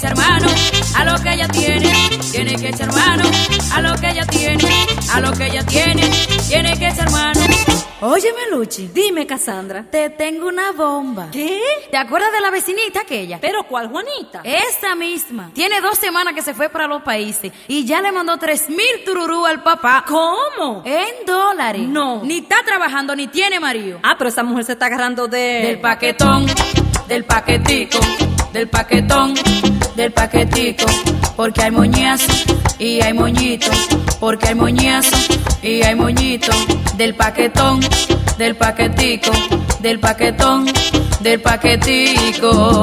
echar mano a lo que ella tiene, tiene que echar mano a lo que ella tiene, a lo que ella tiene, tiene que echar mano. Óyeme, Luchi. Dime, Cassandra. Te tengo una bomba. ¿Qué? ¿Te acuerdas de la vecinita aquella? ¿Pero cuál, Juanita? Esta misma. Tiene 2 semanas que se fue para los países y ya le mandó 3,000 tururú al papá. ¿Cómo? En dólares. No. Ni está trabajando ni tiene marido. Ah, pero esa mujer se está agarrando Del paquetón, del paquetico, del paquetón, del paquetico. Porque hay moñazo y hay moñito. Porque hay moñazo y hay moñito. Del paquetón, del paquetico, del paquetón, del paquetico.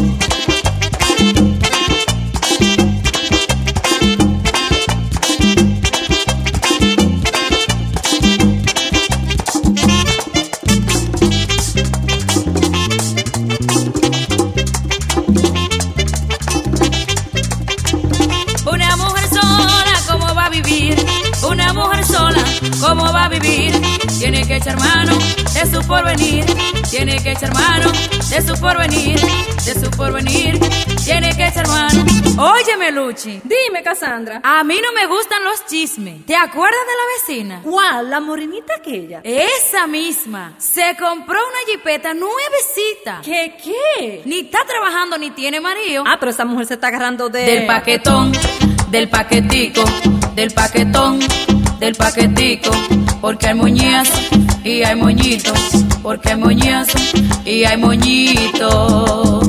Una mujer sola, ¿cómo va a vivir? Una mujer sola, ¿cómo va a vivir? Tiene que echar mano de su porvenir, tiene que echar mano de su porvenir, de su porvenir, tiene que echar mano. Óyeme, Luchi. Dime, Cassandra. A mí no me gustan los chismes. ¿Te acuerdas de la vecina? ¿Cuál? ¿La morenita aquella? Esa misma. Se compró una jipeta nuevecita. ¿Qué? Ni está trabajando ni tiene marido. Ah, pero esa mujer se está agarrando Del paquetón, del paquetico, del paquetón, del paquetico. Porque hay moñazo y hay moñito. Porque hay moñazo y hay moñito.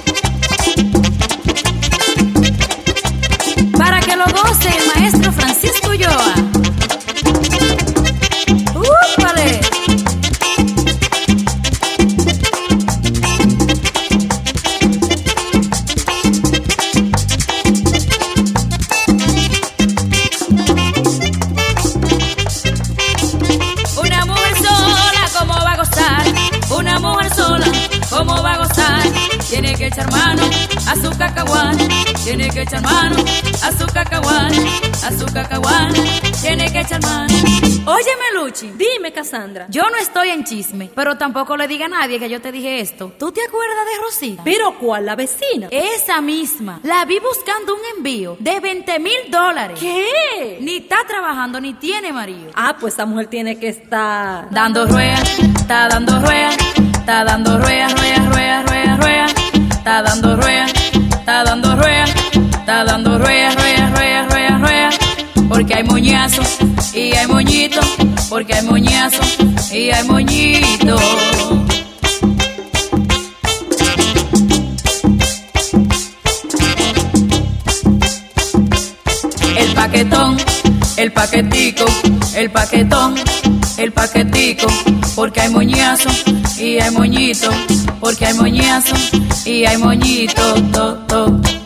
Para que lo goce el maestro Francisco Ulloa. ¡Úpale! Una mujer sola, ¿cómo va a gozar? Una mujer sola, ¿cómo va a gozar? Tiene que echar mano a su cacahuán, tiene que echar mano a su cacahuán, a su cacahuán, tiene que echar mano. Óyeme, Luchi. Dime, Cassandra. Yo no estoy en chisme, pero tampoco le diga a nadie que yo te dije esto. ¿Tú te acuerdas de Rosita? ¿Pero cuál? ¿La vecina? Esa misma. La vi buscando un envío de $20,000. ¿Qué? Ni está trabajando ni tiene marido. Ah, pues esa mujer tiene que estar Dando ruedas, está dando ruedas, está dando ruedas, ruedas, ruedas, ruedas, ruedas. Está dando ruedas, está dando ruedas, está dando ruedas, ruedas, ruedas, ruedas, ruedas. Porque hay moñazo y hay moñito, porque hay moñazo y hay moñito. El paquetón, el paquetico, el paquetón, el paquetico. Porque hay moñazo y hay moñito, porque hay moñazo y hay moñito, to, to.